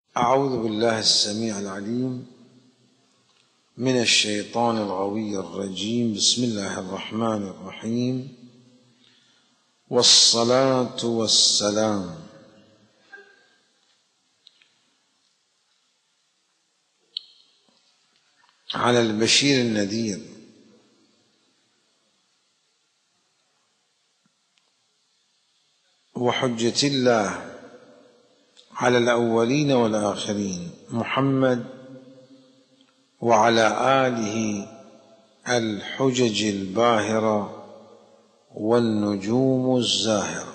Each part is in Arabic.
أعوذ بالله السميع العليم من الشيطان الغوي الرجيم. بسم الله الرحمن الرحيم، والصلاة والسلام على البشير النذير وحجة الله على الأولين والآخرين محمد، وعلى آله الحجج الباهرة والنجوم الزاهرة.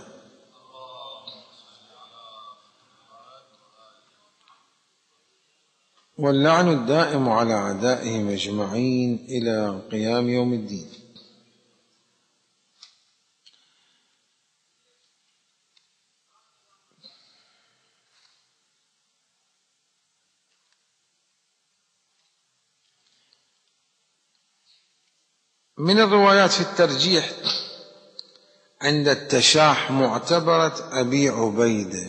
واللعن الدائم على أعدائهم أجمعين إلى قيام يوم الدين. من الروايات في الترجيح عند التشاح معتبرة أبي عبيدة،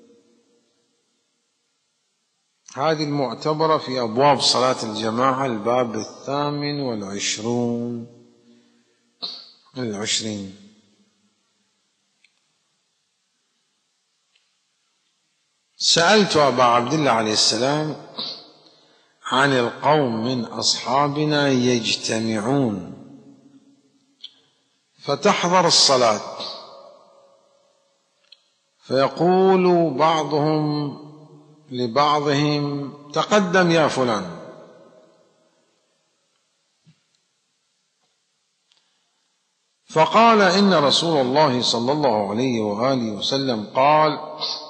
هذه المعتبرة في أبواب صلاة الجماعة الباب 28. سألت أبا عبد الله عليه السلام عن القوم من أصحابنا يجتمعون فتحضر الصلاة فيقول بعضهم لبعضهم تقدم يا فلان، فقال إن رسول الله صلى الله عليه وآله وسلم قال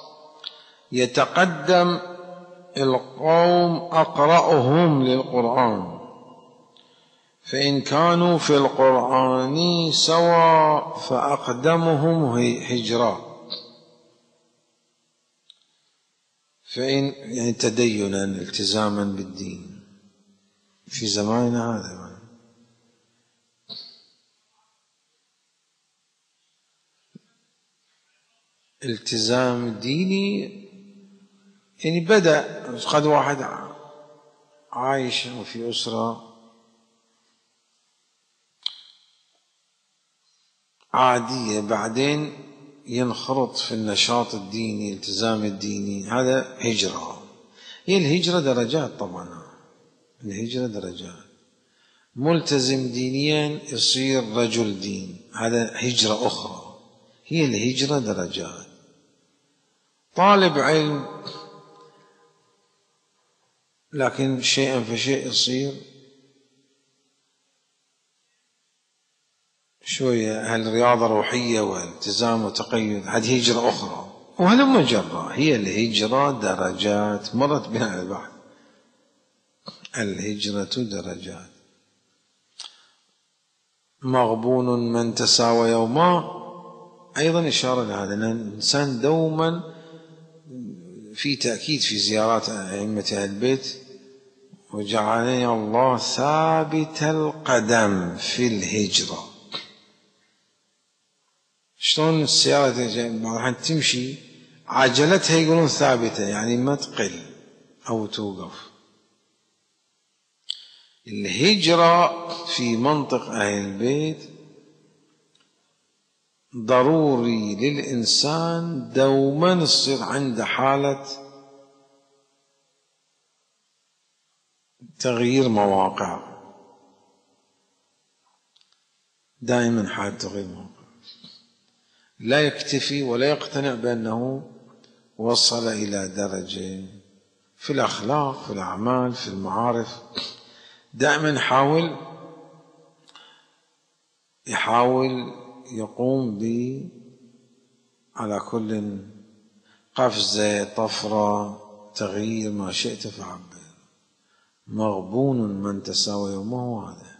يتقدم القوم أقرأهم للقرآن، فإن كانوا في القرآن سواء فأقدمهم هجرا، فإن يعني تدينا التزاما بالدين في زماننا هذا. التزام ديني يعني بدأ قد واحد عايش وفي أسرة عادية بعدين ينخرط في النشاط الديني الالتزام الديني، هذا هجرة. هي الهجرة درجات، طبعا الهجرة درجات. ملتزم دينيا يصير رجل دين، هذا هجرة أخرى. هي الهجرة درجات. طالب علم لكن شيئا فشيء يصير شوية هالرياضة روحية والتزام وتقيد، هذه هجرة أخرى. وهلم جرة، هي الهجرة درجات، مرت بنا البحث. الهجرة درجات. مغبون من تساوى يوما، أيضا إشارة لهذا أن الإنسان دوما في تأكيد في زيارات أئمة أهل البيت. وجعلني الله ثابت القدم في الهجرة. شلون السيارة بعض تمشي عجلتها يقولون ثابتة، يعني ما تقل أو توقف. الهجرة في منطق أهل البيت ضروري للإنسان دوما يصير عنده حالة تغيير مواقع، دائما حالة تغيير مواقع. لا يكتفي ولا يقتنع بأنه وصل إلى درجة في الأخلاق، في الأعمال، في المعارف. دائما يحاول يقوم على كل قفزة طفرة تغيير ما شئت فعبر. مغبون من تساوى يومه، هذا.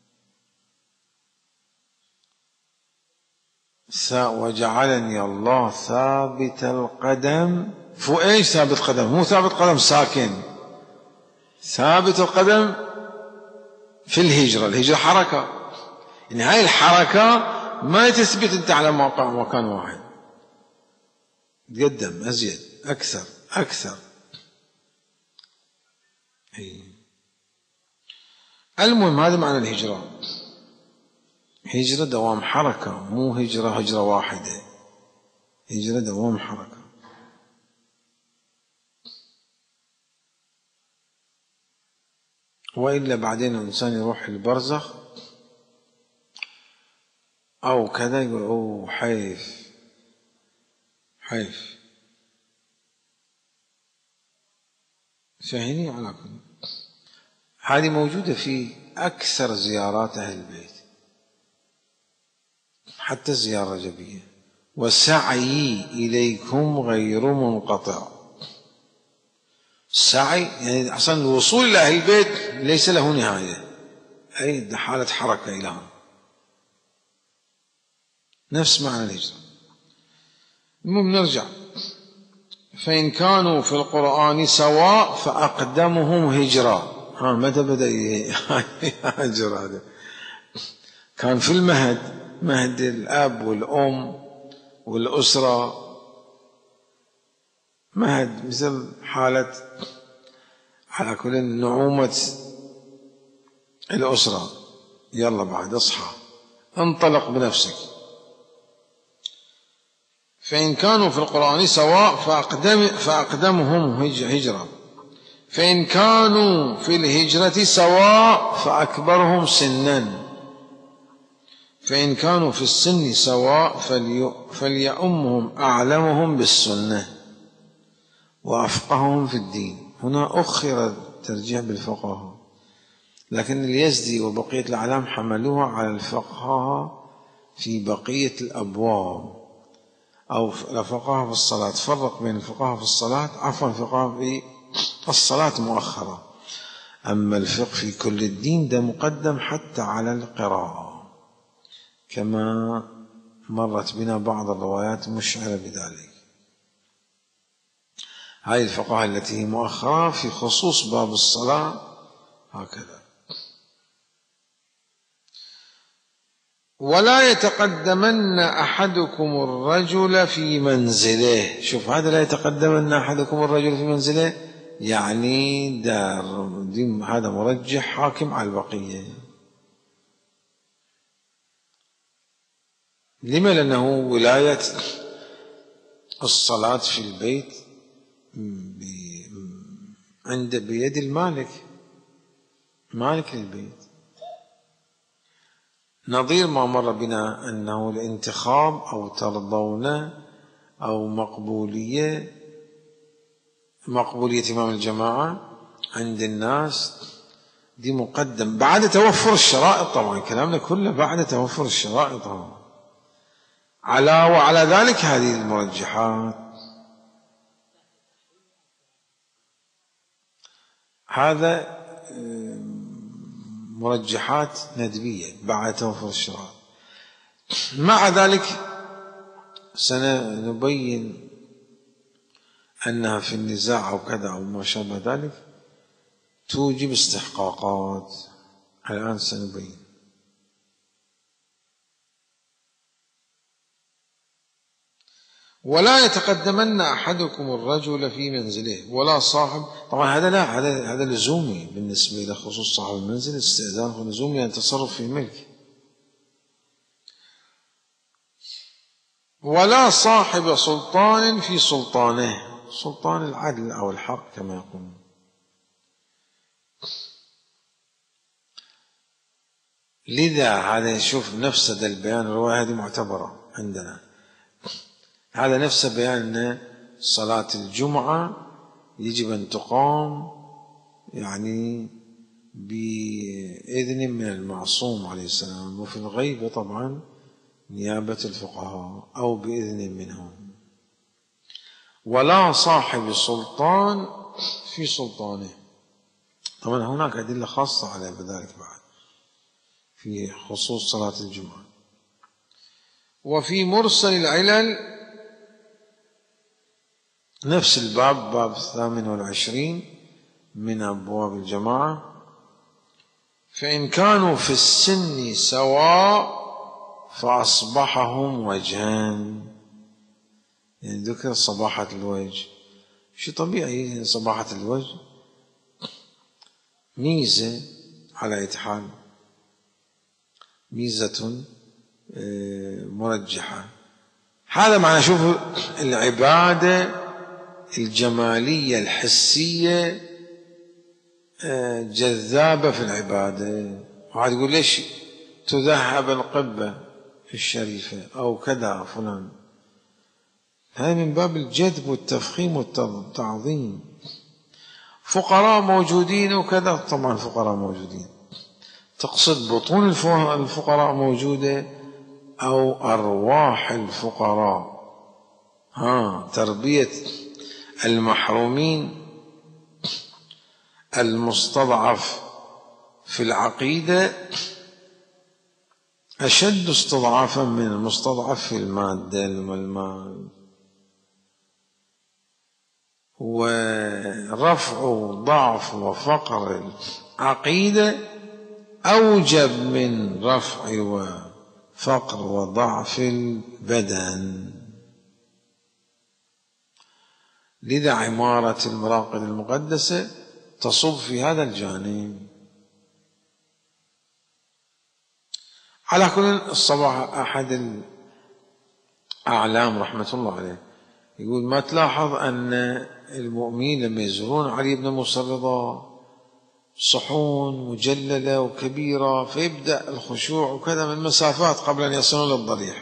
وجعلني الله ثابت القدم. فو ايش ثابت قدم؟ مو ثابت قدم ساكن، ثابت القدم في الهجرة. الهجرة حركة، يعني هاي الحركة ما تثبت انت على مكان واحد، تقدم أزيد أكثر. المهم هذا معنى الهجرة. هجرة دوام حركة، مو هجرة واحدة، هجرة دوام حركة. وإلا بعدين الإنسان يروح البرزخ أو كذا يقول أوه حيف. فهني على كل هذه موجودة في أكثر زيارات أهل البيت، حتى الزيارة الرجبية. وسعي إليكم غير منقطع. السعي يعني أصلا الوصول إلى أهل البيت ليس له نهاية، أي حالة حركة إلى نفس معنى الهجرة. المهم نرجع. فإن كانوا في القرآن سواء فأقدمهم هجرة. متى بدأ يهاجر هذا؟ كان في المهد، مهد الأب والأم والأسرة، مهد مثل حالة على كل نعومة الأسرة. يلا بعد اصحى انطلق بنفسك. فإن كانوا في القرآن سواء فأقدمهم هجرة. فإن كانوا في الهجرة سواء فأكبرهم سنا. فإن كانوا في السن سواء فليؤمهم أعلمهم بالسنة وأفقههم في الدين. هنا أخر الترجيح بالفقهاء، لكن اليزدي وبقية الأعلام حملوها على الفقهاء في بقية الأبواب، أو الفقهاء في الصلاة. فرق بين الفقهاء في الصلاة، عفوا الفقهاء في الصلاة مؤخرة، أما الفقه في كل الدين ده مقدم حتى على القراءة، كما مرت بنا بعض الروايات مشعرة بذلك. هذه الفقهاء التي هي مؤخرة في خصوص باب الصلاة هكذا. ولا يتقدمن أحدكم الرجل في منزله. شوف هذا، لا يتقدمن أحدكم الرجل في منزله، يعني هذا مرجح حاكم على البقية. لما؟ لأنه ولاية الصلاة في البيت بيد المالك، مالك البيت. نظير ما مر بنا أنه الانتخاب أو ترضون أو مقبولية إمام الجماعة عند الناس دي مقدم بعد توفر الشرائط. طبعا كلامنا كله بعد توفر الشرائط. وعلى ذلك هذه المرجحات، هذا مرجحات ندبية بعد توفر الشرائط. مع ذلك سنبين أنها في النزاع أو كذا أو ما شابه ذلك توجب استحقاقات. الآن سنبين. ولا يتقدمن أحدكم الرجل في منزله ولا صاحب. طبعا هذا لا، هذا لزومي بالنسبة إلى خصوص صاحب المنزل. استئذانه لزومي أن تصرف في ملك. ولا صاحب سلطان في سلطانه، سلطان العدل أو الحق كما يقولون. لذا هذا شوف نفس هذا البيان، الرواية هذه معتبرة عندنا. هذا نفس بيان أن صلاة الجمعة يجب أن تقام يعني بإذن من المعصوم عليه السلام، وفي الغيبة طبعا نيابة الفقهاء أو بإذن منهم. ولا صاحب سلطان في سلطانه. طبعا هناك أدلة خاصة على ذلك بعد في خصوص صلاة الجمعة. وفي مرسل العلل نفس الباب، باب 28 من أبواب الجماعة. فإن كانوا في السن سواء فأصبحهم وجهان. يعني ذكر صباحة الوجه، شيء طبيعي صباحة الوجه، ميزة على أي حال، ميزة مرجحة. هذا معنى شوف العبادة الجمالية الحسية جذابة في العبادة. واحد يقول ليش تذهب القبة الشريفة أو كذا فلان، هذا من باب الجذب والتفخيم والتعظيم. فقراء موجودين وكذا، طبعا فقراء موجودين، تقصد بطون الفقراء موجودة أو أرواح الفقراء؟ تربية المحرومين المستضعف في العقيدة أشد استضعافا من المستضعف في المادة والمال، ورفع ضعف وفقر العقيدة أوجب من رفع وفقر وضعف البدن. لذا عمارة المراقد المقدسة تصب في هذا الجانب. على كل الصباح أحد الأعلام رحمة الله عليه يقول ما تلاحظ أن المؤمنين لما يزورون علي بن موسى الرضا صحون مجللة وكبيرة فيبدأ الخشوع وكذا من مسافات قبل أن يصلون للضريح،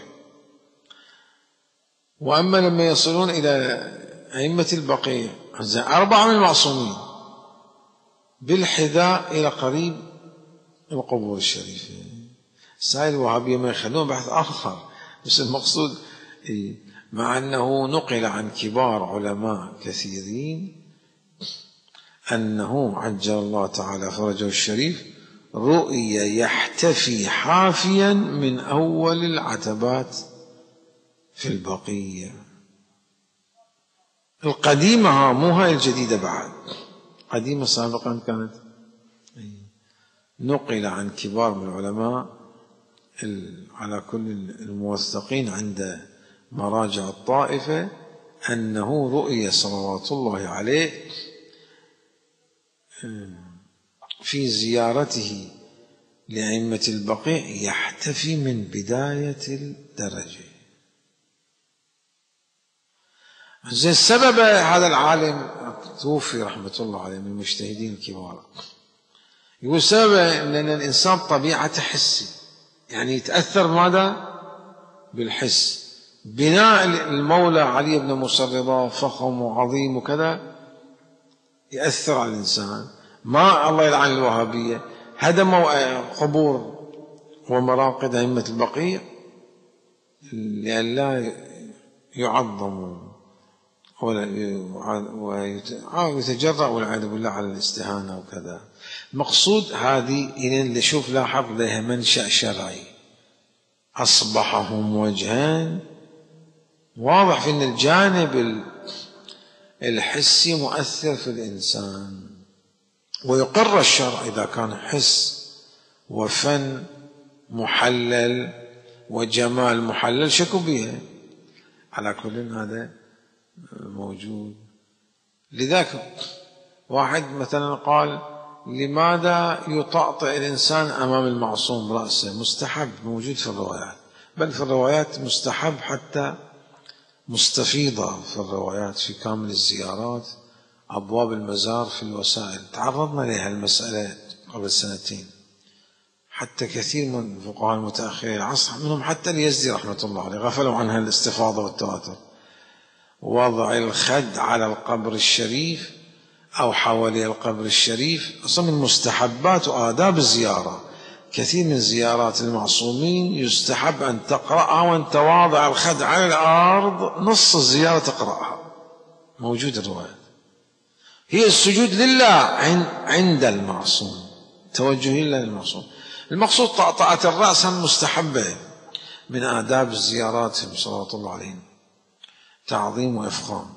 وأما لما يصلون إلى أئمة البقيع 4 من المعصومين بالحذاء إلى قريب القبور الشريفة. سائل الوهابية ما يخلون بحث آخر، بس المقصود مع أنه نقل عن كبار علماء كثيرين أنه عجل الله تعالى فرجه الشريف رؤيا يحتفي حافيا من أول العتبات في البقية القديمة، مو هاي الجديدة بعد، قديمة سابقا كانت. نقل عن كبار من العلماء على كل الموثقين عند مراجع الطائفة أنه رؤيا صلوات الله عليه في زيارته لأئمة البقيع يحتفي من بداية الدرجة. زي السبب هذا العالم توفي رحمة الله عليه من المجتهدين الكبار، يقول سبب أن الإنسان طبيعة حسي، يعني يتأثر ماذا؟ بالحس. بناء المولى علي بن موسى الرضا فخم وعظيم وكذا يأثر على الإنسان. ما الله يلعن الوهابية هدموا قبور ومراقد أئمة البقيع لئلا يعظموا ويتجرأ والعياذ بالله على الاستهانة وكذا. مقصود هذه إن نشوف لاحظ لها منشأ شرعي أصبحهم وجهان، واضح في أن الجانب الحسي مؤثر في الإنسان، ويقر الشرع إذا كان حس وفن محلل وجمال محلل شكوا بها. على كل هذا موجود. لذلك واحد مثلا قال لماذا يطأطئ الإنسان أمام المعصوم رأسه؟ مستحب، موجود في الروايات، بل في الروايات مستحب حتى مستفيضة في الروايات في كامل الزيارات أبواب المزار في الوسائل. تعرضنا لها المسألة قبل 2 سنين، حتى كثير من الفقهاء المتأخرين العصر منهم حتى اليزدي رحمة الله عليه غفلوا عنها الاستفاضة والتواتر. وضع الخد على القبر الشريف أو حوالي القبر الشريف أصلا من مستحبات وآداب الزيارة. كثير من زيارات المعصومين يستحب أن تقرأها وأنت واضع الخد على الأرض، نص الزيارة تقرأها، موجود الروايات. هي السجود لله عند المعصوم، توجه لله للمعصوم. المقصود طأطأة الرأس مستحبة من آداب الزيارات صلوات الله عليهم، تعظيم وإفخام.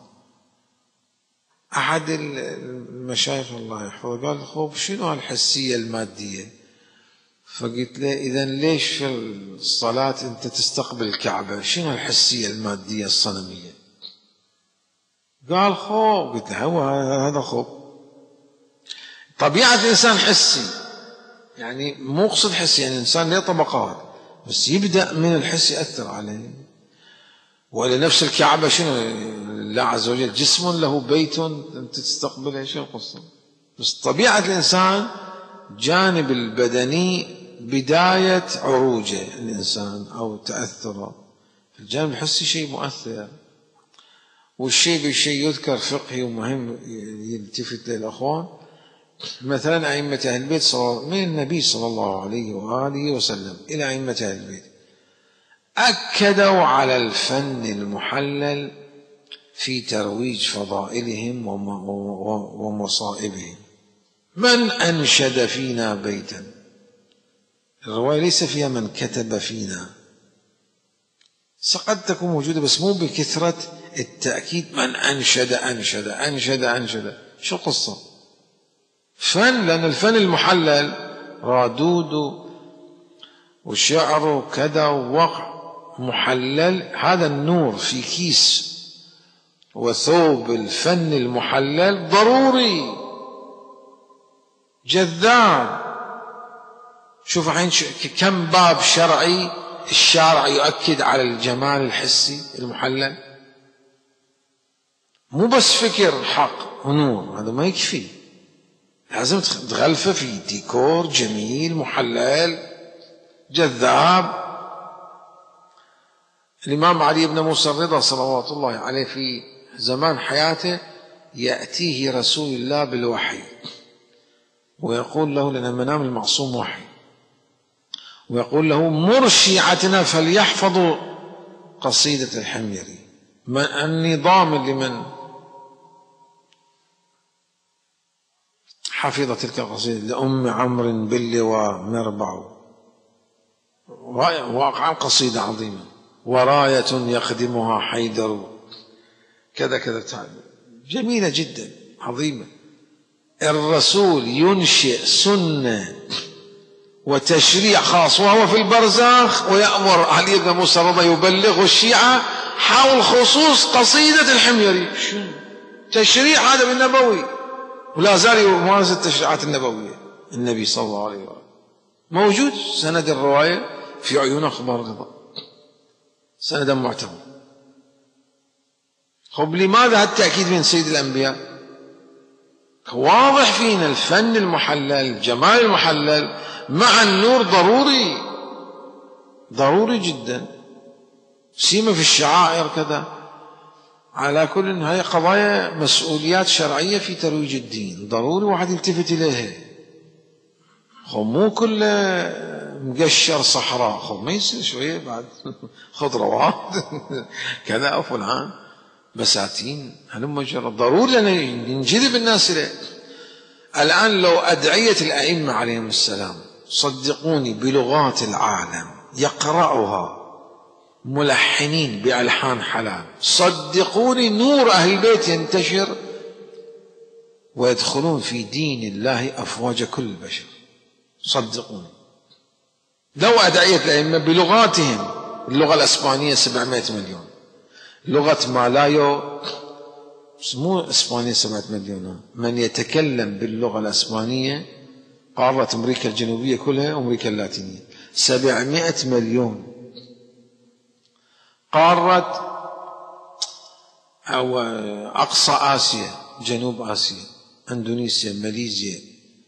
أحد المشايخ الله يحفظه قال خوف شنو الحسية المادية؟ فقلت له إذن ليش في الصلاة أنت تستقبل الكعبة؟ شنو الحسية المادية الصنمية؟ قال خوف. قلت له هو هذا خوف. طبيعة الإنسان حسي، يعني مو اقصد حسي، يعني الإنسان له طبقات، بس يبدأ من الحس يأثر عليه. ولنفس الكعبة شنو الله عز وجل جسم له بيت أنت تستقبله، شو القصة؟ بس طبيعة الإنسان جانب البدني بداية عروجه الإنسان أو تأثره، الجانب الحسي شيء مؤثر. والشيء بالشيء يذكر فقهي ومهم يلتفت للأخوان. مثلا أئمة أهل البيت من النبي صلى الله عليه وآله وسلم إلى أئمة أهل البيت أكدوا على الفن المحلل في ترويج فضائلهم ومصائبهم. من أنشد فينا بيتا، الرواية ليس فيها من كتب فينا، قد تكون موجودة بس مو بكثرة التأكيد. من أنشد أنشد أنشد أنشد، شو القصة؟ فن، لأن الفن المحلل رادود وشعر وكذا ووقع محلل، هذا النور في كيس وثوب الفن المحلل ضروري جذاب. شوف الحين كم باب شرعي الشارع يؤكد على الجمال الحسي المحلل، مو بس فكر حق ونور، هذا ما يكفي، لازم تغلفه في ديكور جميل محلل جذاب. الإمام علي بن موسى الرضا صلوات الله عليه في زمان حياته يأتيه رسول الله بالوحي ويقول له، لأن المنام المعصوم وحي، ويقول له مر شيعتنا فليحفظوا قصيدة الحميري. النظام لمن حفظ تلك القصيدة لأم عمرو باللواء مربع، واقعا قصيدة عظيمة، وراية يخدمها حيدر كذا كذا، جميلة جدا عظيمة. الرسول ينشئ سنة وتشريع خاص وهو في البرزاخ، ويأمر علي بن موسى الرضا يبلغ الشيعة حول خصوص قصيدة الحميري. شو تشريع هذا بالنبوي، ولا زال يمارس التشريعات النبوية. النبي صلى الله عليه وسلم موجود سند الرواية في عيون أخبار الرضا، سندا معتبر. خب لماذا هالتأكيد من سيد الأنبياء؟ واضح فينا الفن المحلل، الجمال المحلل مع النور ضروري، ضروري جدا، سيما في الشعائر كذا. على كل هاي قضايا مسؤوليات شرعية في ترويج الدين، ضروري واحد يلتفت إليها. خب مو كله مقشر صحراء، خب ما يصير شوية بعد خضروات كذا أو فلان بساتين، هلما جرى ضروري لأن ينجذب الناس إليه. الآن لو أدعية الأئمة عليهم السلام صدقوني بلغات العالم يقرأها ملحنين بألحان حلال، صدقوني نور أهل البيت ينتشر ويدخلون في دين الله أفواج كل البشر، صدقوني. لو أدعية الأئمة بلغاتهم، اللغة الأسبانية 700 مليون، لغة مالايو مو إسبانيا 7 مليون، من يتكلم باللغة الأسبانية قارة أمريكا الجنوبية كلها وأمريكا اللاتينية 700 مليون. قارة أو أقصى آسيا، جنوب آسيا، إندونيسيا، ماليزيا،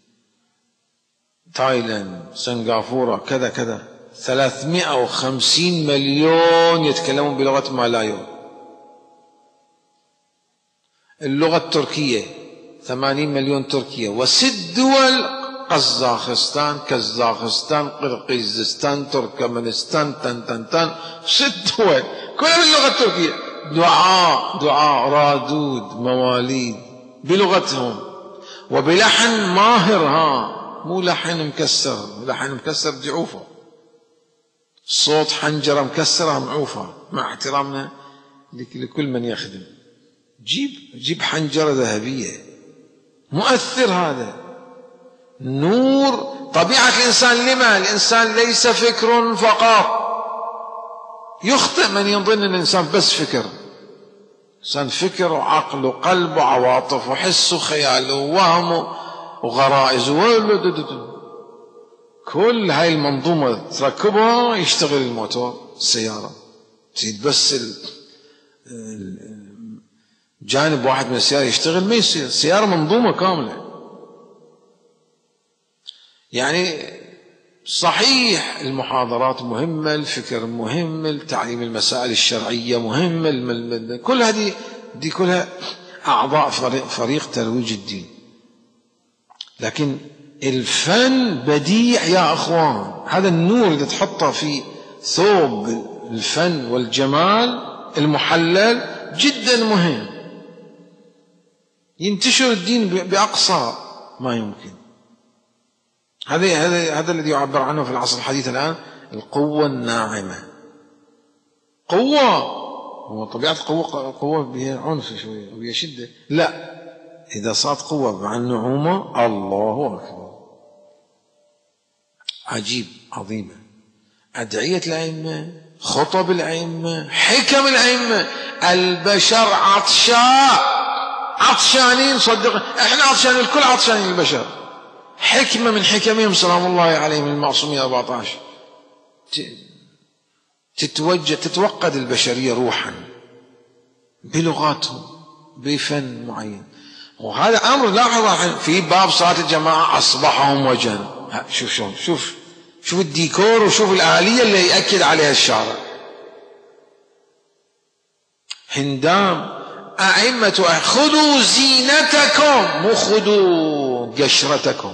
تايلاند، سنغافورة كذا كذا، 350 مليون يتكلمون بلغة مالايو. اللغة التركية 80 مليون تركيا، و6 دول قزاخستان، كازاخستان، قرقيزستان، تركمانستان، تن 6 دول كلها باللغة التركية. دعاء رادود مواليد بلغتهم وبلحن ماهر، مو لحن مكسر، لحن مكسر جعوفة، صوت حنجرة مكسرة معوفة، مع احترامنا لكل من يخدم. جيب حنجرة ذهبية، مؤثر هذا نور. طبيعة الإنسان لما الإنسان ليس فكر فقط، يخطئ من يظن أن الإنسان بس فكر. الإنسان فكر وعقل وقلب وعواطف وحس وخيال ووهم وغرائز كل هاي المنظومة تركبها يشتغل الموتور السيارة. تريد بس جانب واحد من السيارة يشتغل ما يصير، السيارة منظومة كاملة. يعني صحيح المحاضرات مهمة، الفكر مهم، تعليم المسائل الشرعية مهم، كل هذه دي كلها أعضاء فريق ترويج الدين. لكن الفن بديع يا أخوان، هذا النور اللي تحطه في ثوب الفن والجمال المحلل جدا مهم، ينتشر الدين بأقصى ما يمكن. هذا الذي يعبر عنه في العصر الحديث الآن القوة الناعمة. قوة، هو طبيعة قوة بها عنف شوية وبها شدة، لا، إذا صارت قوة مع النعومة الله أكبر. عجيب، عظيمة. أدعية الأئمة، خطب الأئمة، حكم الأئمة. البشر عطشانين، صدق احنا عطشانين، الكل عطشانين البشر. حكمة من حكمهم سلام الله عليهم المعصومين 14 تتوقد البشرية روحا بلغاتهم بفن معين. وهذا أمر لاحظ في باب صلاة الجماعة أصبحهم وجن. شوف الديكور وشوف الآلية اللي يأكد عليها الشارع. هندام أئمة خذوا زينتكم، مو خذوا قشرتكم،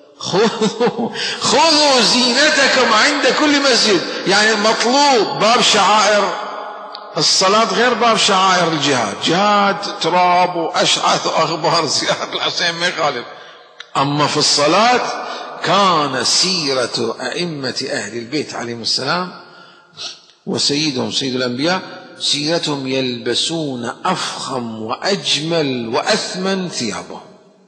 خذوا زينتكم عند كل مسجد. يعني مطلوب باب شعائر الصلاة غير باب شعائر الجهاد، جهاد تراب وأشعث وأخبار زيارة الحسين ما يخالف. أما في الصلاة كان سيرة أئمة أهل البيت عليهم السلام وسيدهم سيد الأنبياء سيرتهم يلبسون أفخم وأجمل وأثمن ثيابهم.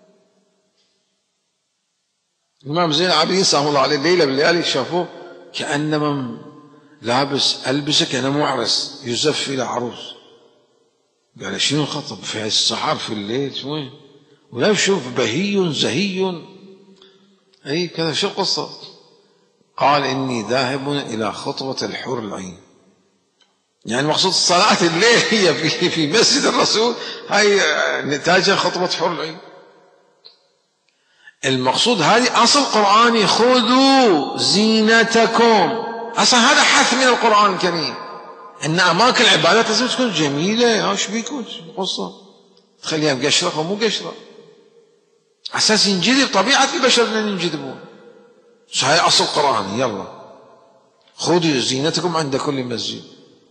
الإمام زين العابدين سلام الله عليه ليلة بالليالي شافوه كأنما لابس ألبسه كأنه معرس يزف إلى عروس. قال شنو الخطب في السحر في الليل شوي ولا شوف بهي زهي أي كذا، شو القصة؟ قال إني ذاهب إلى خطبة الحور العين. يعني مقصود صلاة الليل هي في مسجد الرسول، هاي نتاجها خطبة حور العين. المقصود هذه أصل قرآني، خذوا زينتكم. أصلا هذا حث من القرآن الكريم إن أماكن العبادات لازم تكون جميلة. شو بيكون القصة تخليها مقشرة ومو قشرة، أساس ينجذب طبيعة البشر أن ينجذبون. هاي أصل قرآني. يلا خذوا زينتكم عند كل مسجد.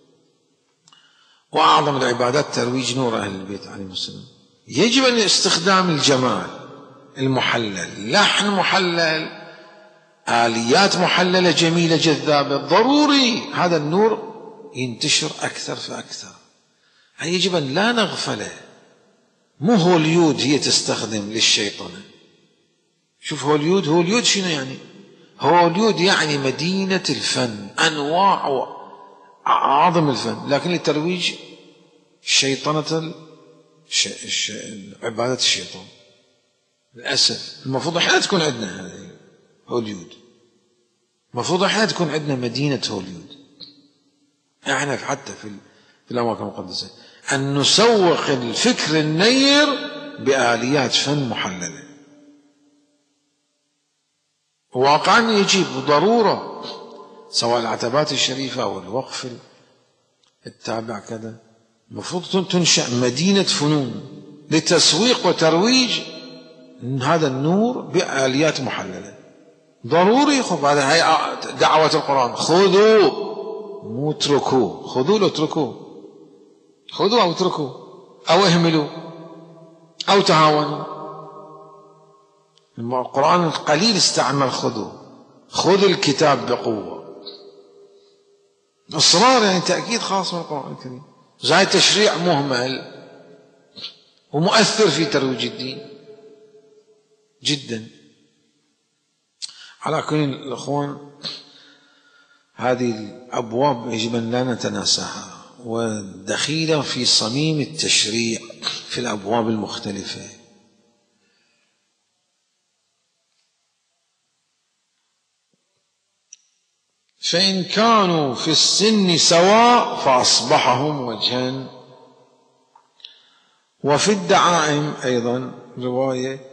وأعظم العبادات ترويج نور أهل البيت عليهم السلام. يجب أن استخدام الجمال المحلل، لحن محلل، آليات محللة جميلة جذابة، ضروري هذا النور ينتشر أكثر فأكثر. يجب أن لا نغفله. مو هوليود هي تستخدم للشيطنة. شوف هوليود شنو يعني؟ هوليود يعني مدينة الفن، أنواع أعظم الفن، لكن لترويج شيطنة عبادة الشيطان. للأسف المفروض احنا تكون عندنا هذه هوليود، المفروض احنا تكون عندنا مدينة هوليود. احنا حتى في الأماكن المقدسة أن نسوق الفكر النير بآليات فن محللة. واقعا يجيب ضرورة، سواء العتبات الشريفة أو الوقف التابع كذا، المفروض تنشأ مدينة فنون لتسويق وترويج هذا النور بآليات محللة. ضروري. خذ هذا هي دعوة القرآن، خذوا مو اتركوا، خذوا لا اتركوا، خذوا أو اتركوا أو اهملوا أو تهاونوا. القرآن القليل استعمل خذوا، خذ الكتاب بقوة، إصرار، يعني تأكيد خاص من القرآن الكريم. زي تشريع مهمل ومؤثر في ترويج الدين جدا. على كل الأخوان هذه الأبواب يجب أن لا نتناساها، ودخيلة في صميم التشريع في الأبواب المختلفة. فإن كانوا في السن سواء فأصبحهم وجها. وفي الدعائم أيضا رواية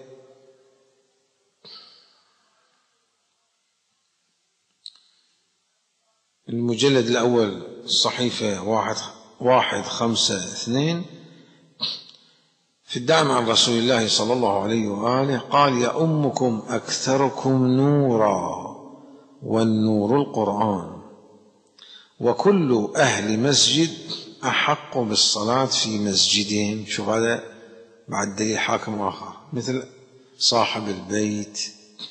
المجلد الأول الصحيفة 152 في الدعم عن رسول الله صلى الله عليه وآله قال: يا أمكم أكثركم نورا والنور القرآن، وكل أهل مسجد أحق بالصلاة في مسجدهم. شوف هذا بعد دليل حاكم آخر، مثل صاحب البيت.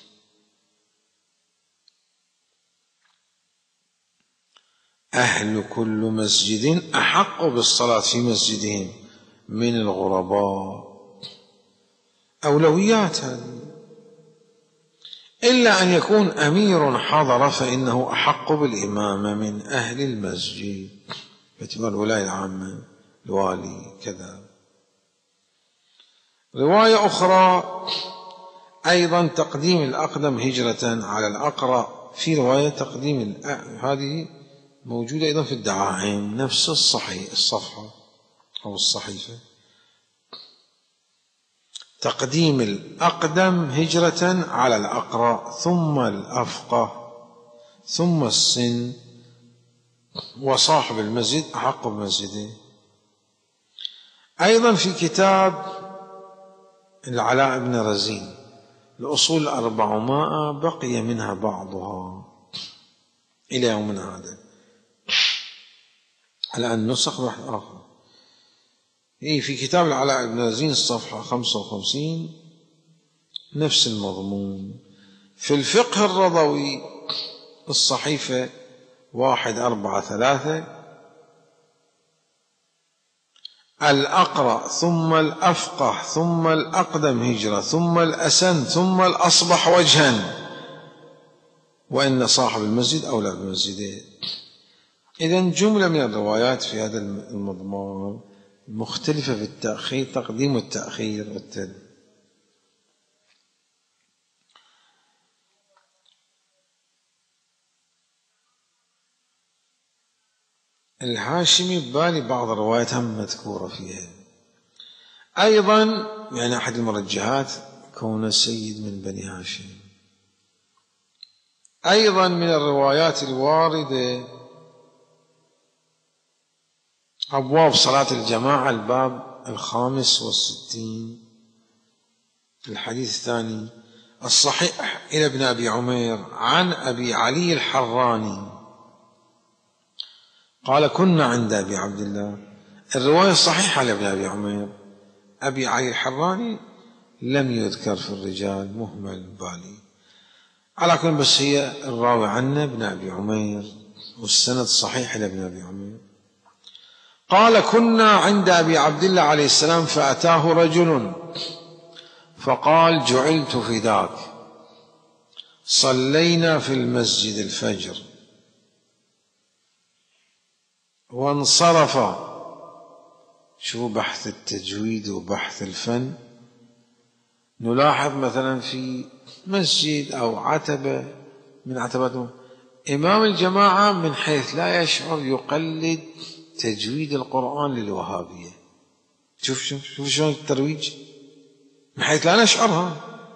أهل كل مسجد أحق بالصلاة في مسجدهم من الغرباء. أولويات هذه، إلا أن يكون أمير حضر فإنه أحق بالإمامة من أهل المسجد باعتبار الولاية العامة، الوالي كذا. رواية أخرى أيضا تقديم الأقدم هجرة على الأقرأ. في رواية تقديم هذه موجودة أيضا في الدعائم، نفس الصفحة أو الصحيفة. تقديم الأقدم هجرة على الأقرأ، ثم الأفقه، ثم السن، وصاحب المسجد أحق بمسجده. أيضا في كتاب العلاء بن رزين الأصول 400 بقي منها بعضها إلى يومنا هذا، الآن نسخ بحث آخر. في كتاب العلاء بن رزين الصفحة 55 نفس المضمون. في الفقه الرضوي الصحيفة 143 الأقرأ ثم الأفقه ثم الأقدم هجرة ثم الأسن ثم الأصبح وجها، وإن صاحب المسجد أولى بمسجده. إذن جملة من الروايات في هذا المضمون مختلفة في التأخير، تقديم والتأخير والتدليل. الهاشمي ببالي بعض الروايات هم مذكورة فيها أيضا، يعني أحد المرجحات كون سيد من بني هاشم. أيضا من الروايات الواردة أبواب صلاة الجماعة الباب 65 الحديث الثاني الصحيح إلى ابن أبي عمير عن أبي علي الحراني قال: كنا عند أبي عبد الله. الرواية الصحيحة لابن أبي عمير، أبي علي الحراني لم يذكر في الرجال، مهمل بالي، على كل بس هي الراوي عنه ابن أبي عمير، والسند صحيح لابن أبي عمير. قال: كنا عند أبي عبد الله عليه السلام فأتاه رجل فقال: جعلت فداك، صلينا في المسجد الفجر وانصرف. شو بحث التجويد وبحث الفن، نلاحظ مثلا في مسجد أو عتبة من عتبات إمام الجماعة من حيث لا يشعر يقلد تجويد القرآن للوهابية. شوف شلون الترويج من حيث لا نشعرها.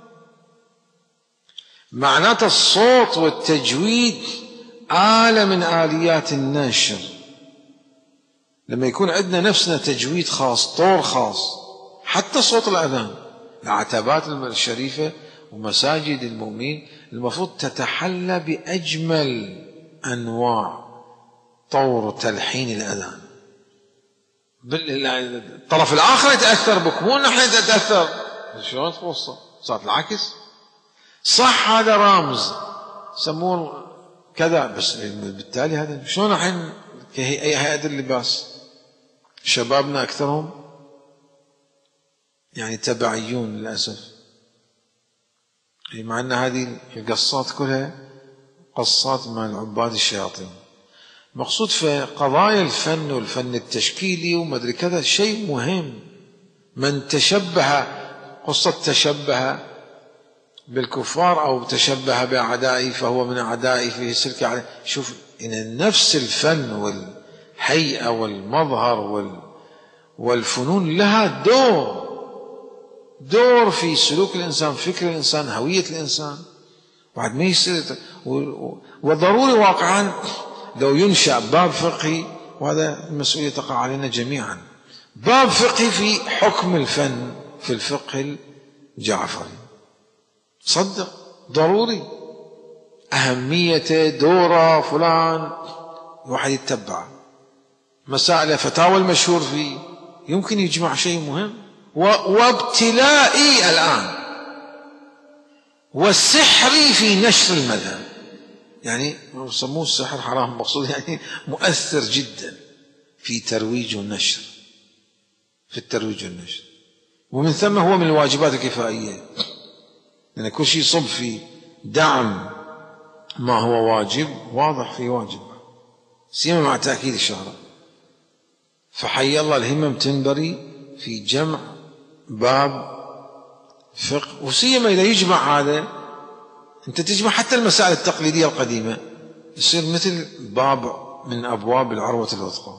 معناته الصوت والتجويد آلة من آليات النشر. لما يكون عندنا نفسنا تجويد خاص، طور خاص، حتى صوت الأذان، العتبات الشريفة ومساجد المؤمنين المفروض تتحلى بأجمل أنواع طور تلحين الأذان. الطرف الآخر يتأثر بك، مو نحن نتأثر. شلون توصل؟ صارت العكس. صح هذا رمز يسمون كذا، بس بالتالي هذا شلون نحن كهيئة اللباس شبابنا أكثرهم يعني تبعيون للأسف، مع أن هذه القصات كلها قصات مع عباد الشياطين. مقصود في قضايا الفن والفن التشكيلي وما أدري كذا شيء مهم. من تشبه، قصة تشبه بالكفار أو تشبه بأعدائي فهو من أعدائي فيه سلك عليه. شوف إن نفس الفن والهيئة والمظهر والفنون لها دور في سلوك الإنسان، فكر الإنسان، هوية الإنسان. بعد ما يصير وضروري واقعا لو ينشأ باب فقهي، وهذا المسؤولية تقع علينا جميعا، باب فقهي في حكم الفن في الفقه الجعفري. صدق ضروري أهميته، دوره، فلان واحد يتبع مسائل فتاوى المشهور فيه، يمكن يجمع شيء مهم. وابتلائي الآن والسحري في نشر المذهب، يعني يسموه السحر حرام، مقصود يعني مؤثر جدا في ترويج والنشر، في الترويج والنشر. ومن ثم هو من الواجبات الكفائية، لأن كل شيء يصب في دعم ما هو واجب، واضح في واجب، سيما مع تأكيد الشهرة. فحي الله الهمم تنبري في جمع باب فقه، وسيما إذا يجمع هذا، أنت تجمع حتى المسائل التقليدية القديمة، يصير مثل باب من أبواب العروة الوثقى،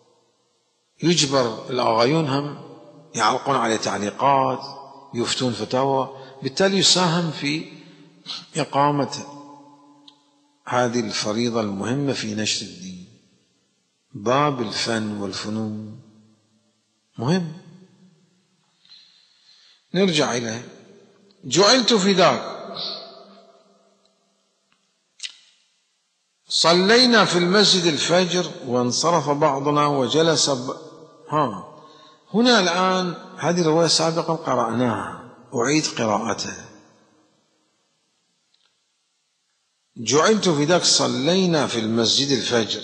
يجبر الآغايون هم يعلقون عليه تعليقات، يفتون فتاوى، بالتالي يساهم في إقامة هذه الفريضة المهمة في نشر الدين. باب الفن والفنون مهم. نرجع إليه. جعلت فداك. صلينا في المسجد الفجر وانصرف بعضنا وجلس هنا الآن هذه الرواية سابقا قرأناها، أعيد قراءتها. جعلت فداك صلينا في المسجد الفجر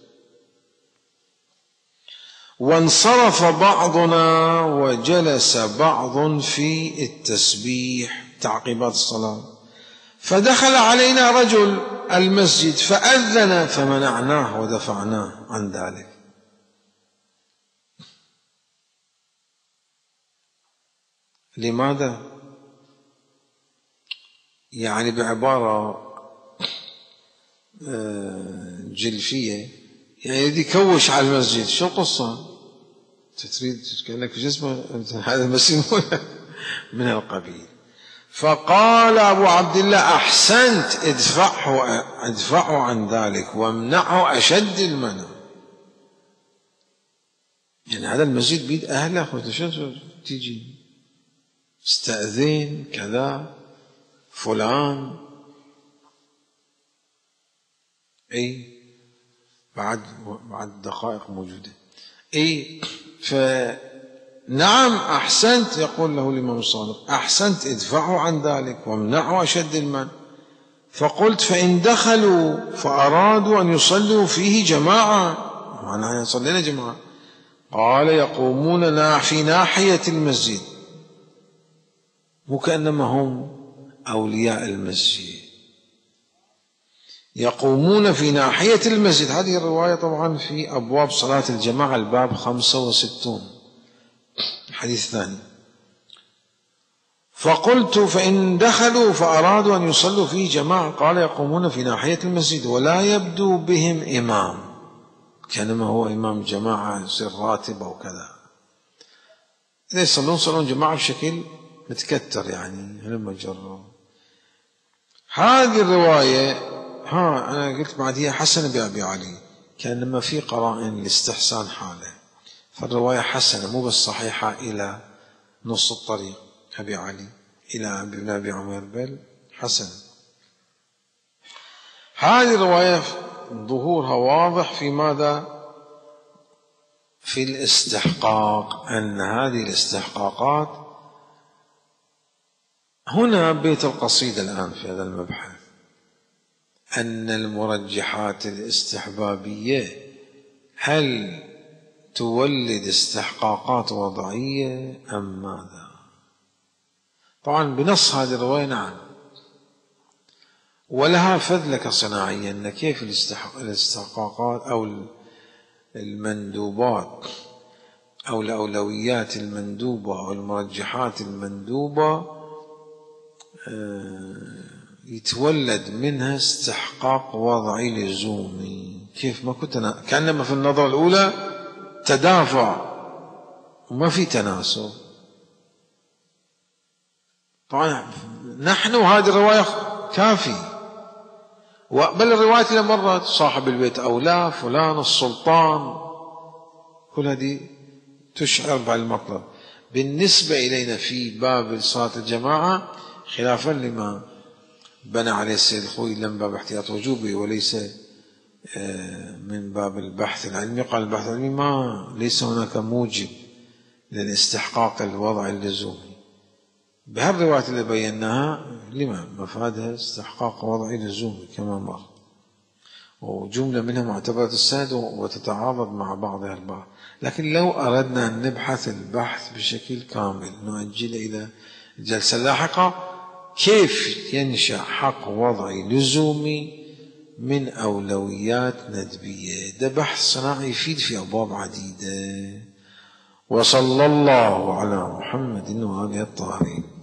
وانصرف بعضنا وجلس بعض في التسبيح تعقيبات الصلاة، فدخل علينا رجل المسجد فأذن فمنعناه ودفعناه عن ذلك. لماذا؟ يعني بعبارة جلفية، يعني يدي كوش على المسجد. شو القصة؟ تريد كأنك في جسمه هذا المسجد من القبيل. فقال أبو عبد الله أحسنت، ادفعه عن ذلك وامنعه أشد المنع. يعني هذا المسجد بيد أهله، وتشو تيجي استأذن كذا فلان، أي بعد دقائق موجودة. أي فنعم أحسنت، يقول له الإمام الصادق أحسنت ادفعوا عن ذلك وامنعوا أشد المنع. فقلت فإن دخلوا فأرادوا أن يصلوا فيه جماعة، معناها صلينا جماعة. قال يقومون في ناحية المسجد، وكأنما هم أولياء المسجد، يقومون في ناحية المسجد. هذه الرواية طبعا في أبواب صلاة الجماعة الباب 65 الحديث الثاني. فقلت فإن دخلوا فأرادوا أن يصلوا فيه جماعة، قال يقومون في ناحية المسجد ولا يبدو بهم إمام، كانما هو إمام جماعة يصير راتب أو كذا. إذا يصلون جماعة بشكل متكتر، يعني هلما جروا. هذه الرواية أنا قلت بعد هي حسنة بأبي علي، كأنما في قرائن لاستحسان حاله، فالرواية حسنة مو بس صحيحة إلى نص الطريق أبي علي إلى ابن أبي عمر، بل حسنة. هذه الرواية ظهورها واضح في ماذا؟ في الاستحقاق، أن هذه الاستحقاقات هنا بيت القصيدة الآن في هذا المبحث، أن المرجحات الاستحبابية هل تولد استحقاقات وضعية أم ماذا؟ طبعا بنص هذه الرواية نعم، ولها فذلك صناعيا أن كيف الاستحقاقات أو المندوبات أو الأولويات المندوبة أو المرجحات المندوبة يتولد منها استحقاق وضعي لزومي. كيف؟ ما كنت كأنما في النظرة الأولى تدافع وما في تناسب. طبعا نحن هذه الرواية كافي، بل الروايات اللي مرت صاحب البيت أولى، فلان السلطان، كل هذه تشعر بالمطلب. بالنسبة إلينا في باب صلاة الجماعة خلافا لما بنى عليه السيد الخوئي لم باب احتياط وجوبي وليس من باب البحث العلمي. قال البحث العلمي ليس هناك موجب للاستحقاق الوضع اللزومي. بهالروايات اللي بيناها لما مفادها استحقاق وضعي لزومي كما مر، وجملة منها معتبرة السند وتتعارض مع بعضها البعض. لكن لو أردنا أن نبحث البحث بشكل كامل نؤجل إلى الجلسة اللاحقة كيف ينشأ حق وضعي لزومي من أولويات ندبية. ده بحث صناعي يفيد في أبواب عديدة. وصلى الله على محمد وآله الطاهرين.